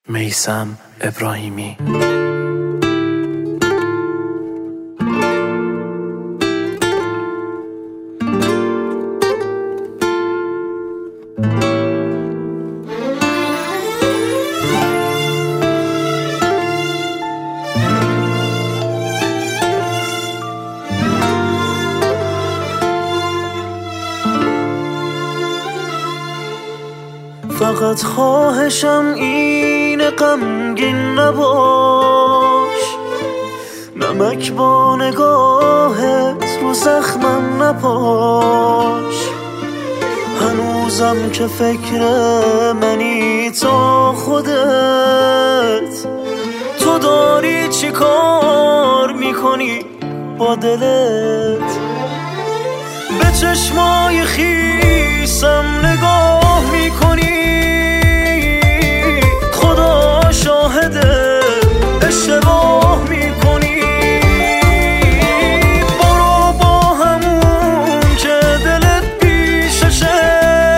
میثم ابراهیمی. فقط خواهشم اینه غمگین نباش، نمک با نگاهت رو زخمم نپاش. هنوزم که فکر منی تا خودت، تو داری چی کار میکنی با دلت؟ به چشمای خیسم نگاه میکنی، خدا شاهده اشتباه میکنی. برو با همون که دلت پیششه،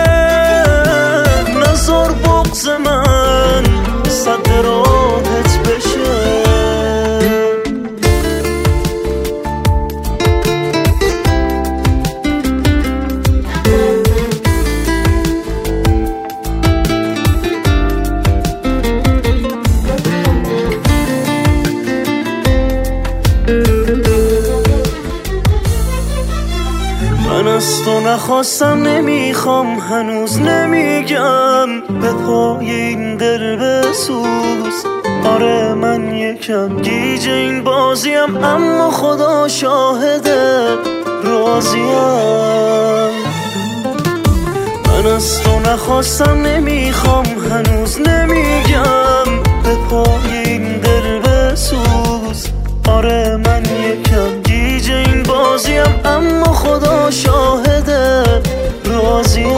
نذار بغض من صد راهت بشه. من از تو نخواستم، نمیخوام، هنوز نمیگم به پای این دل بسوز. آره من یکم گیج این بازیم، اما خدا شاهده راضیم. من از تو نخواستم، نمیخوام، هنوز نمیگم به پای این دل بسوز. آره من یکم گیج این بازیم، اما خدا شاهده راضیم.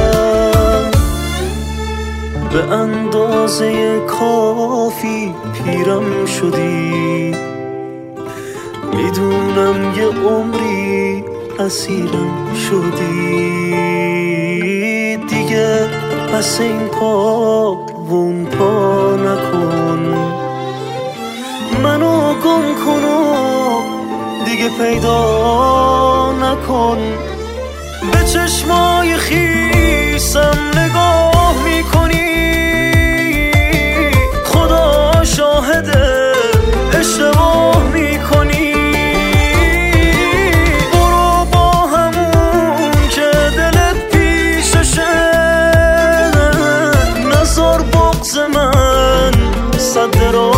به اندازه کافی پیرم شدی، میدونم یه عمری اسیرم شدی. دیگه پس این پا و اون پا نکن، منو گم کن و دیگه پیدا نکن. به چشمای خیسم نگاه میکنی، خدا شاهده اشتباه میکنی. برو با همون که دلت پیششه، نذار بغض من صد